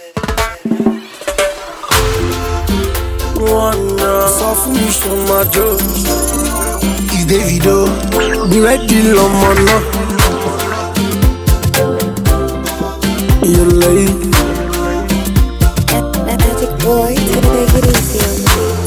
Sọ fún mi ṣo máa jó. It's Davido, be ready lọ́mọ náà. You're late. Magic boy, take it easy on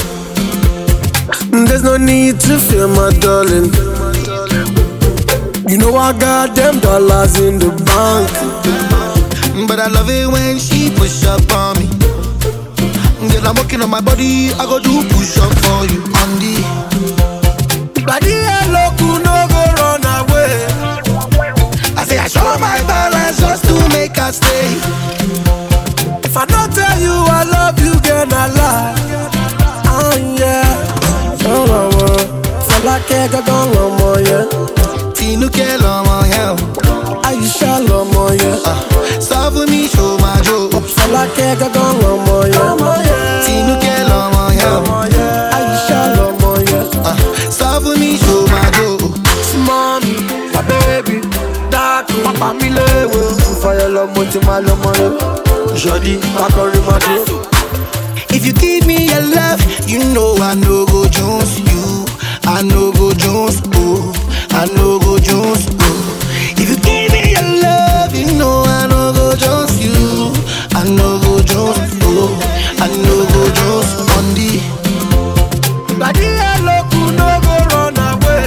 me. There's no need to fear, my darling. You know I got them dollars in the bank. But I love it when she push up on me. Girl, I'm working on my body, I go do push up for you on the Body hello, could no go run away. I say I show my balance just to make her stay. If I don't tell you I love you, girl, I lie. Oh yeah. For like I got on more, yeah. Tinuke lomo, yeah. Aisha lomo, yeah. Stop with me, show my joke. For like I got on more, yeah. Tinuke lomo, yeah. Aisha lomo, yeah. Stop with me, show my joke. Mommy, my baby, dark, papa mi lewe. Fire lomo, ti ma lomo le. Jodi, pakori ma do. If you give me your love, you know I no go Jones. You, I no go Jones. Oh, I no go Jones. Oh, if you give me your love, you know I no go Jones. You, I no go Jones. Oh, I no go Jones. On the Body hello, could no go run away.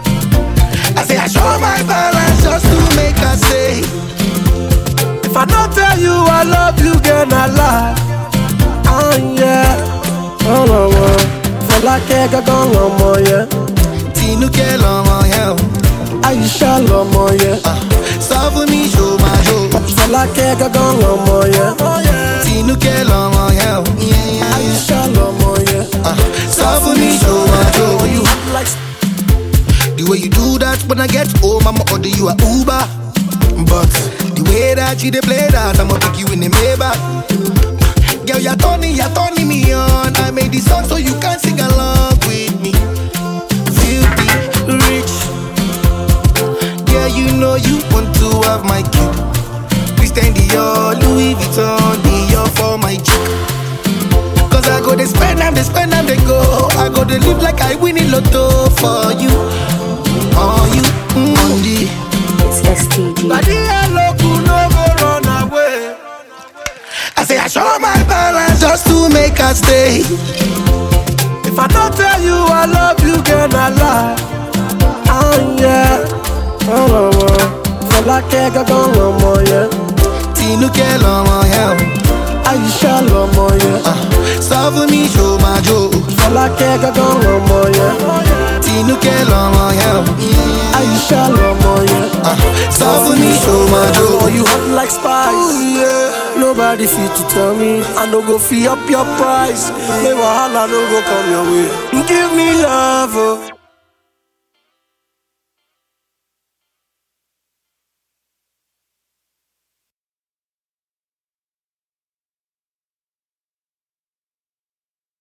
I say I show my balance just to make her stay. If I don't tell you I love you, girl, I lie. Oh yeah. Oh no, for like I got on more, yeah. Tinuke lomo, yeah. Aisha lomo, yeah. Stop with me, show my joke. For like I got on more, yeah. Tinuke lomo, yeah. Aisha lomo, yeah. Stop with me, show my joke. You like The way you do that when I get home, I'ma order you a Uber. But the way that you dey play that, I'ma pick you in the Maybach. Girl, you're turning me on. I made this song so you can sing along with me. Filthy rich. Yeah, you know you want to have my cue. Christian Dior, Louis Vuitton, Dior for my chick. Cause I go they spend them, they go. I go they live like I win in lotto for you. On you, on the It's STG. body hello, could no go run away. I say I show my balance just to make her stay. If I don't tell you I love you, girl, I lie. Oh yeah. Oh no, for like I got on more, yeah. Tinuke lomo, yeah. Aisha lomo, yeah. Stop with me, show my joke. For like I got on more, yeah. Tinuke lomo, yeah. Aisha lomo, yeah. Stop with me, show my Oh, joke. you hot like spice. Ooh, yeah. Nobody fit to tell me. I no go fee up your price. May wahala no go come your way. Give me love, oh.